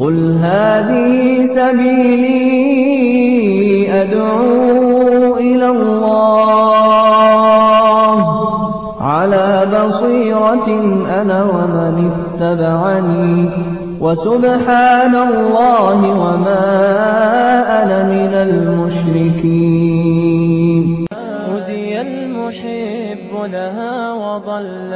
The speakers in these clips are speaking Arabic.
قل هذه سبيلي أدعو إلى الله على بصيرة أنا ومن اتبعني وسبحان الله وما أنا من المشركين. هدي المحب لها وضل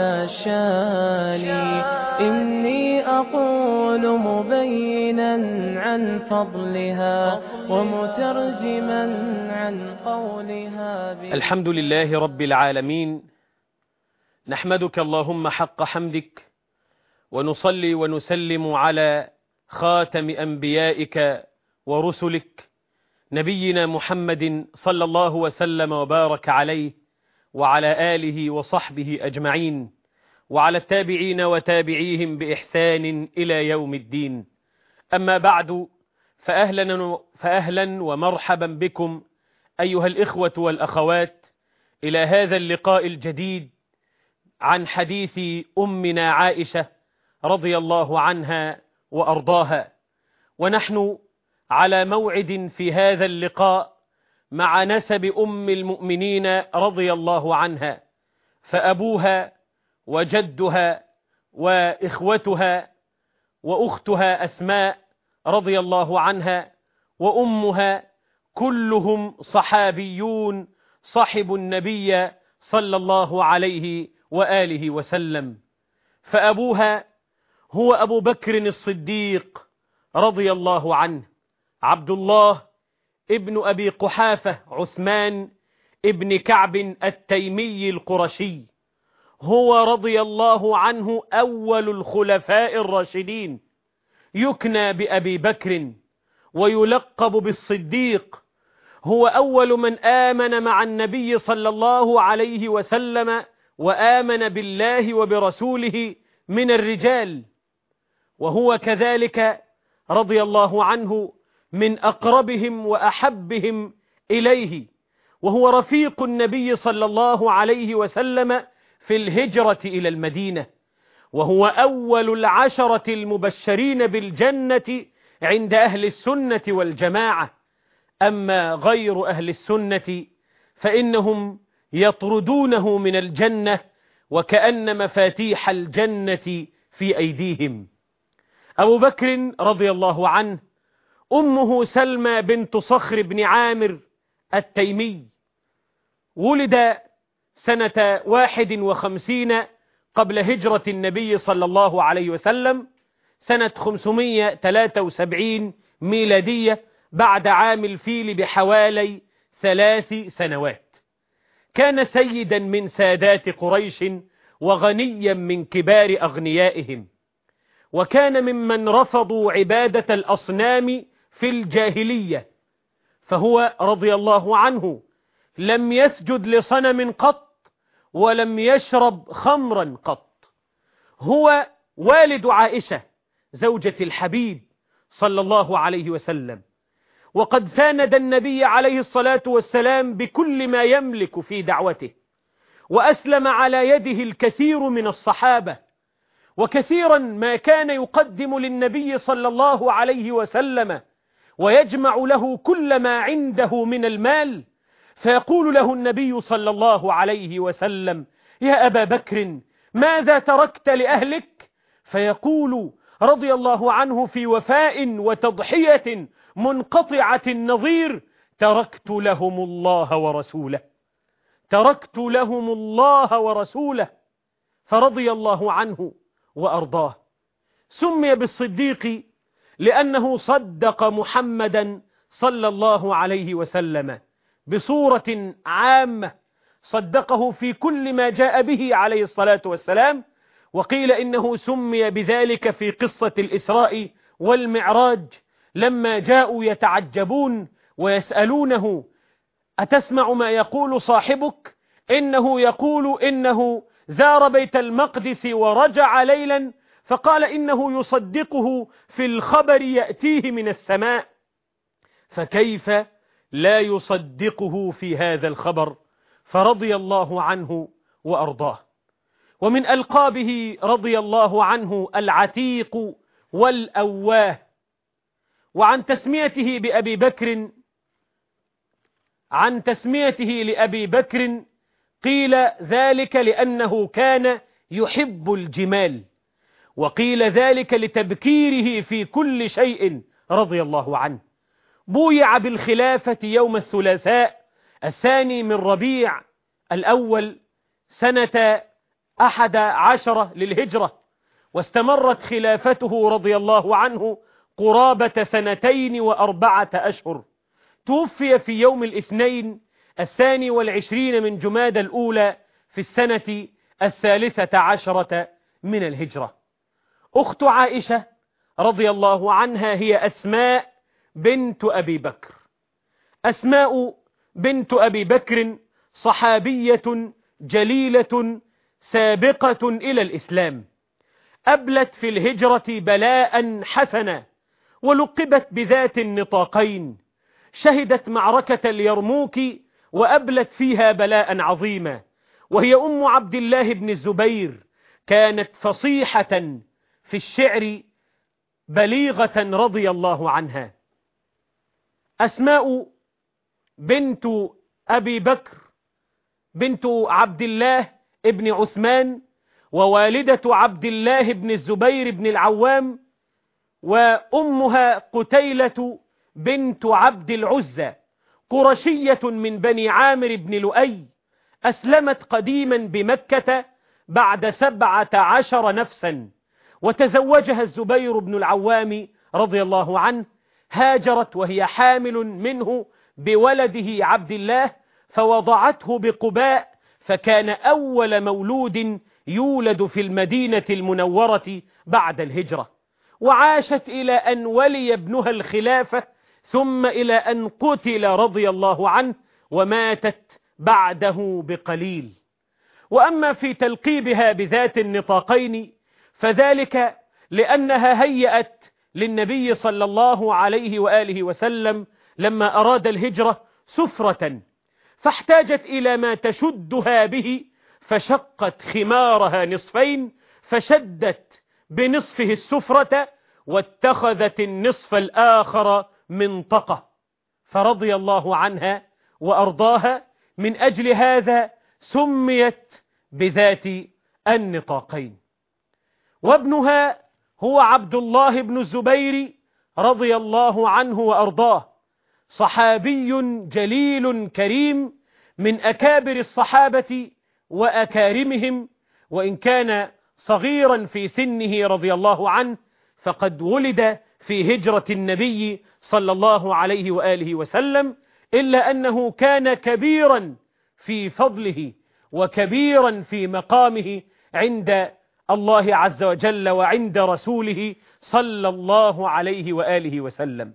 الشاني إني أقول مبينا عن فضلها ومترجما عن قولها. الحمد لله رب العالمين، نحمدك اللهم حق حمدك، ونصلي ونسلم على خاتم أنبيائك ورسلك نبينا محمد صلى الله وسلم وبارك عليه وعلى آله وصحبه أجمعين، وعلى التابعين وتابعيهم بإحسان إلى يوم الدين. أما بعد، فأهلا ومرحبا بكم أيها الإخوة والأخوات إلى هذا اللقاء الجديد عن حديث أمنا عائشة رضي الله عنها وأرضاها. ونحن على موعد في هذا اللقاء مع نسب أم المؤمنين رضي الله عنها، فأبوها وجدها وإخوتها وأختها أسماء رضي الله عنها وأمها كلهم صحابيون صحبوا النبي صلى الله عليه وآله وسلم. فأبوها هو أبو بكر الصديق رضي الله عنه، عبد الله ابن أبي قحافة عثمان ابن كعب التيمي القرشي، هو رضي الله عنه أول الخلفاء الراشدين، يكنى بأبي بكر ويلقب بالصديق. هو أول من آمن مع النبي صلى الله عليه وسلم وآمن بالله وبرسوله من الرجال، وهو كذلك رضي الله عنه من أقربهم وأحبهم إليه، وهو رفيق النبي صلى الله عليه وسلم في الهجرة إلى المدينة، وهو أول العشرة المبشرين بالجنة عند أهل السنة والجماعة. أما غير أهل السنة فإنهم يطردونه من الجنة وكأن مفاتيح الجنة في أيديهم. أبو بكر رضي الله عنه أمه سلمى بنت صخر بن عامر التيمي، ولد سنة 51 قبل هجرة النبي صلى الله عليه وسلم، سنة 573 ميلادية بعد عام الفيل بحوالي 3 سنوات. كان سيدا من سادات قريش وغنيا من كبار أغنيائهم، وكان ممن رفضوا عبادة الأصنام في الجاهلية، فهو رضي الله عنه لم يسجد لصنم قط ولم يشرب خمرا قط. هو والد عائشة زوجة الحبيب صلى الله عليه وسلم، وقد ساند النبي عليه الصلاة والسلام بكل ما يملك في دعوته، وأسلم على يده الكثير من الصحابة، وكثيرا ما كان يقدم للنبي صلى الله عليه وسلم ويجمع له كل ما عنده من المال، فيقول له النبي صلى الله عليه وسلم: يا أبا بكر ماذا تركت لأهلك؟ فيقول رضي الله عنه في وفاء وتضحية منقطعة النظير: تركت لهم الله ورسوله، تركت لهم الله ورسوله. فرضي الله عنه وأرضاه. سمي بالصديق لأنه صدق محمدا صلى الله عليه وسلم بصورة عامة، صدقه في كل ما جاء به عليه الصلاة والسلام. وقيل إنه سمي بذلك في قصة الإسراء والمعراج، لما جاءوا يتعجبون ويسألونه: أتسمع ما يقول صاحبك؟ إنه يقول إنه زار بيت المقدس ورجع ليلا، فقال إنه يصدقه في الخبر يأتيه من السماء، فكيف لا يصدقه في هذا الخبر؟ فرضي الله عنه وأرضاه. ومن ألقابه رضي الله عنه العتيق والأواه، وعن تسميته بأبي بكر، عن تسميته لأبي بكر قيل ذلك لأنه كان يحب الجمال، وقيل ذلك لتبكيره في كل شيء رضي الله عنه. بويع بالخلافة يوم الثلاثاء 2 من ربيع الأول سنة 11 للهجرة، واستمرت خلافته رضي الله عنه قرابة 2 و4 أشهر. توفي في يوم الاثنين 22 من جمادى الأولى في السنة 13 من الهجرة. أخت عائشة رضي الله عنها هي أسماء بنت أبي بكر. أسماء بنت أبي بكر صحابية جليلة سابقة إلى الإسلام، أبلت في الهجرة بلاء حسنا، ولقبت بذات النطاقين. شهدت معركة اليرموك وأبلت فيها بلاء عظيما، وهي أم عبد الله بن الزبير. كانت فصيحة في الشعر بليغة رضي الله عنها. أسماء بنت أبي بكر بنت عبد الله ابن عثمان، ووالدة عبد الله بن الزبير بن العوام، وأمها قتيلة بنت عبد العزى، قرشية من بني عامر بن لؤي. أسلمت قديما بمكة بعد 17 نفسا، وتزوجها الزبير بن العوام رضي الله عنه. هاجرت وهي حامل منه بولده عبد الله، فوضعته بقباء، فكان أول مولود يولد في المدينة المنورة بعد الهجرة. وعاشت إلى أن ولي ابنها الخلافة، ثم إلى أن قتل رضي الله عنه، وماتت بعده بقليل. وأما في تلقيبها بذات النطاقين فذلك لأنها هيأت للنبي صلى الله عليه وآله وسلم لما أراد الهجرة سفرة، فاحتاجت إلى ما تشدها به، فشقت خمارها نصفين، فشدت بنصفه السفرة، واتخذت النصف الآخر منطقة، فرضي الله عنها وأرضاها. من أجل هذا سميت بذات النطاقين. وابنها هو عبد الله بن الزبير رضي الله عنه وأرضاه، صحابي جليل كريم من أكابر الصحابة وأكارمهم، وإن كان صغيرا في سنه رضي الله عنه، فقد ولد في هجرة النبي صلى الله عليه وآله وسلم، إلا أنه كان كبيرا في فضله وكبيرا في مقامه عند الله عز وجل وعند رسوله صلى الله عليه وآله وسلم.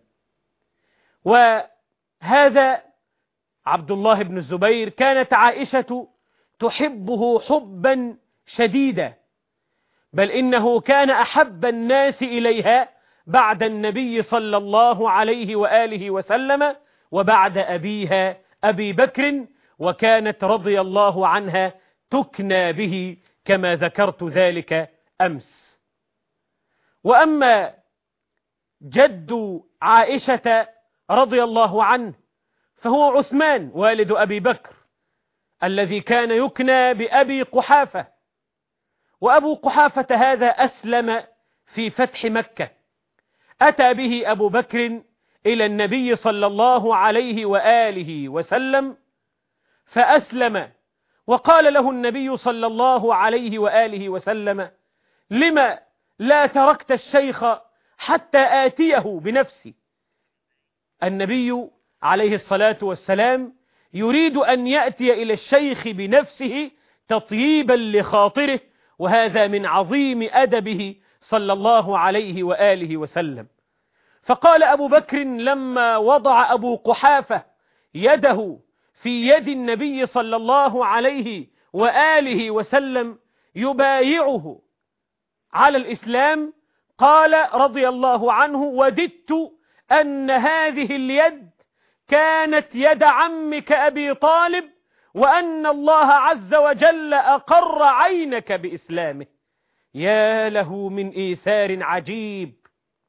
وهذا عبد الله بن الزبير كانت عائشة تحبه حبا شديدا، بل إنه كان أحب الناس إليها بعد النبي صلى الله عليه وآله وسلم، وبعد أبيها أبي بكر، وكانت رضي الله عنها تكنى به كما ذكرت ذلك أمس. وأما جد عائشة رضي الله عنه فهو عثمان والد أبي بكر، الذي كان يكنى بأبي قحافة. وأبو قحافة هذا أسلم في فتح مكة. أتى به أبو بكر إلى النبي صلى الله عليه وآله وسلم فأسلم، وقال له النبي صلى الله عليه وآله وسلم: لما لا تركت الشيخ حتى آتيه بنفسي؟ النبي عليه الصلاة والسلام يريد أن يأتي إلى الشيخ بنفسه تطييبا لخاطره، وهذا من عظيم أدبه صلى الله عليه وآله وسلم. فقال أبو بكر لما وضع أبو قحافة يده في يد النبي صلى الله عليه وآله وسلم يبايعه على الإسلام، قال رضي الله عنه: وددت أن هذه اليد كانت يد عمك أبي طالب، وأن الله عز وجل أقر عينك بإسلامه. يا له من إيثار عجيب.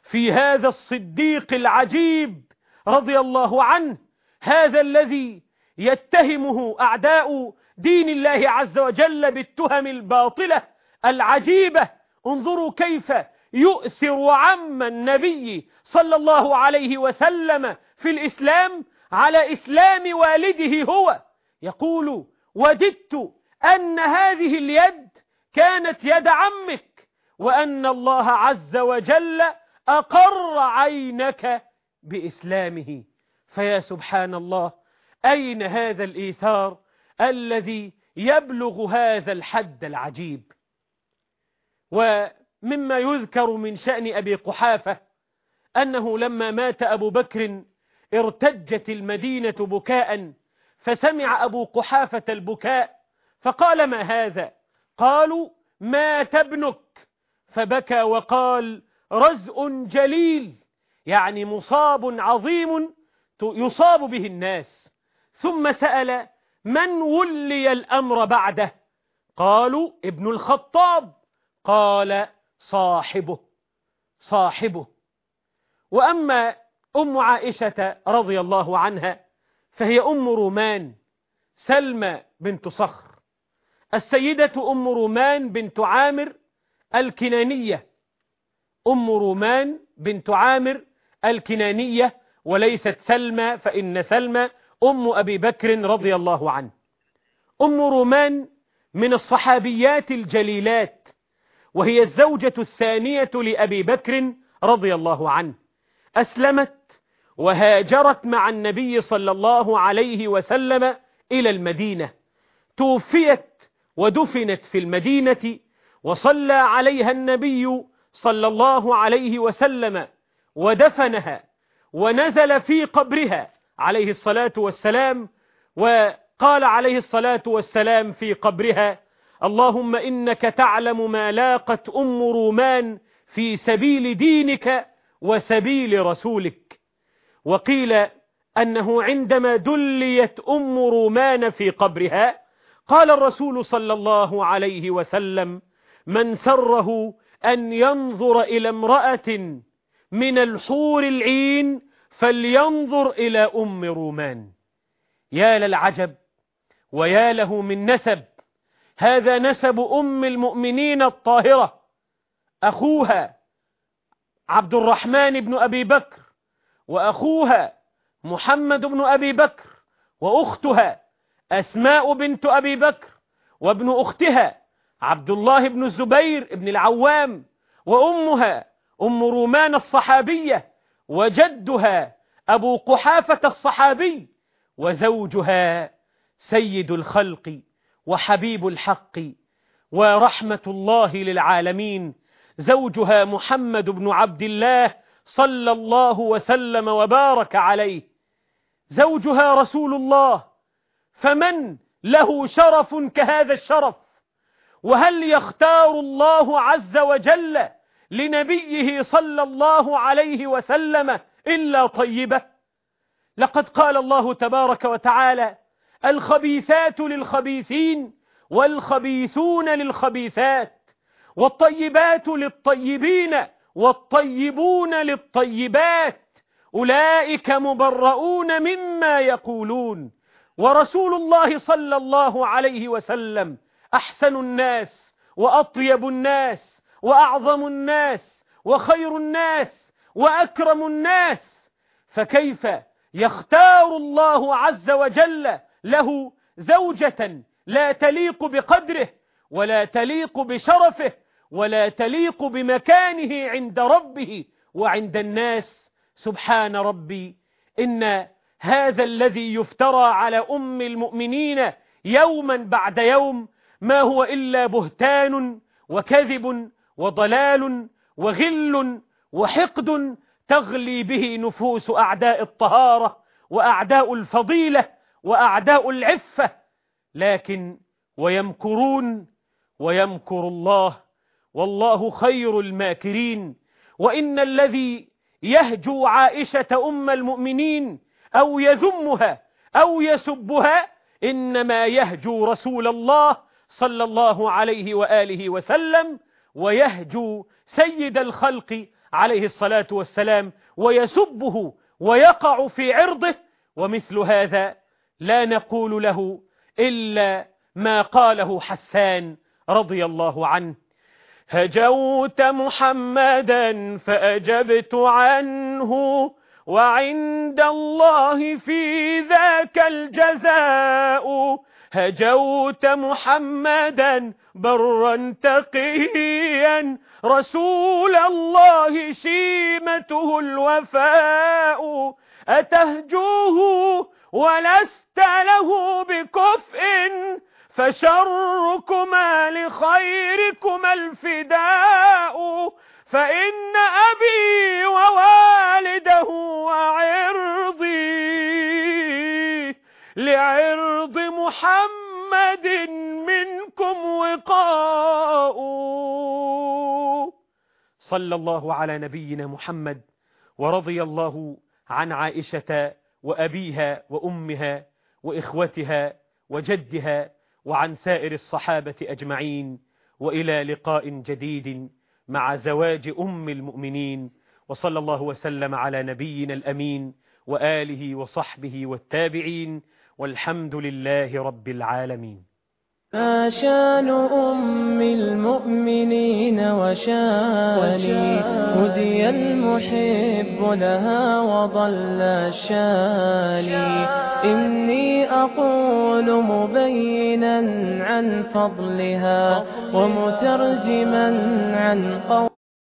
في هذا الصديق العجيب رضي الله عنه، هذا الذي يتهمه أعداء دين الله عز وجل بالتهم الباطلة العجيبة. انظروا كيف يؤثر عم النبي صلى الله عليه وسلم في الإسلام على إسلام والده هو. يقول: وددت أن هذه اليد كانت يد عمك، وأن الله عز وجل أقر عينك بإسلامه. فيا سبحان الله، أين هذا الإيثار الذي يبلغ هذا الحد العجيب؟ ومما يذكر من شأن أبي قحافة أنه لما مات أبو بكر ارتجت المدينة بكاء، فسمع أبو قحافة البكاء فقال: ما هذا؟ قالوا: مات ابنك. فبكى وقال: رزء جليل، يعني مصاب عظيم يصاب به الناس. ثم سأل: من ولي الأمر بعده؟ قالوا: ابن الخطاب. قال: صاحبه. وأما أم عائشة رضي الله عنها فهي أم رومان سلمى بنت صخر، السيدة أم رومان بنت عامر الكنانية، أم رومان بنت عامر الكنانية، وليست سلمى، فإن سلمى أم أبي بكر رضي الله عنه. أم رومان من الصحابيات الجليلات، وهي الزوجة الثانية لأبي بكر رضي الله عنه. أسلمت وهاجرت مع النبي صلى الله عليه وسلم إلى المدينة، توفيت ودفنت في المدينة، وصلى عليها النبي صلى الله عليه وسلم ودفنها، ونزل في قبرها عليه الصلاة والسلام، وقال عليه الصلاة والسلام في قبرها: اللهم إنك تعلم ما لاقت أم رومان في سبيل دينك وسبيل رسولك. وقيل أنه عندما دليت أم رومان في قبرها قال الرسول صلى الله عليه وسلم: من سره أن ينظر إلى امرأة من الحور العين فلينظر إلى أم رومان. يا للعجب ويا له من نسب، هذا نسب أم المؤمنين الطاهرة، أخوها عبد الرحمن بن أبي بكر، وأخوها محمد بن أبي بكر، وأختها أسماء بنت أبي بكر، وابن أختها عبد الله بن الزبير بن العوام، وأمها أم رومان الصحابية، وجدها أبو قحافة الصحابي، وزوجها سيد الخلق وحبيب الحق ورحمة الله للعالمين، زوجها محمد بن عبد الله صلى الله وسلم وبارك عليه، زوجها رسول الله. فمن له شرف كهذا الشرف؟ وهل يختار الله عز وجل لنبيه صلى الله عليه وسلم إلا طيبة؟ لقد قال الله تبارك وتعالى: الخبيثات للخبيثين والخبيثون للخبيثات والطيبات للطيبين والطيبون للطيبات أولئك مبرؤون مما يقولون. ورسول الله صلى الله عليه وسلم أحسن الناس وأطيب الناس وأعظم الناس وخير الناس وأكرم الناس، فكيف يختار الله عز وجل له زوجة لا تليق بقدره ولا تليق بشرفه ولا تليق بمكانه عند ربه وعند الناس؟ سبحان ربي، إن هذا الذي يفترى على أم المؤمنين يوما بعد يوم ما هو إلا بهتان وكذب وضلال وغل وحقد تغلي به نفوس أعداء الطهارة وأعداء الفضيلة وأعداء العفة. لكن ويمكرون ويمكر الله والله خير الماكرين. وإن الذي يهجو عائشة أم المؤمنين أو يذمها أو يسبها إنما يهجو رسول الله صلى الله عليه وآله وسلم، ويهجو سيد الخلق عليه الصلاة والسلام ويسبه ويقع في عرضه، ومثل هذا لا نقول له إلا ما قاله حسان رضي الله عنه: هجوت محمدا فأجبت عنه، وعند الله في ذاك الجزاء. هجوت محمدا برا تقيا، رسول الله شيمته الوفاء. أتهجوه ولست له بكفء، فشركما لخيركما الفداء. فإن أبي ووالده وعرضي لعرض محمد منكم وقاء. صلى الله على نبينا محمد، ورضي الله عن عائشة وأبيها وأمها وإخوتها وجدها وعن سائر الصحابة أجمعين، وإلى لقاء جديد مع زواج أم المؤمنين. وصلى الله وسلم على نبينا الأمين وآله وصحبه والتابعين، والحمد لله رب العالمين. ما شان أم المؤمنين وشاني، هدي المحب لها وضل الشاني. إني أقول مبينا عن فضلها ومترجما عن قول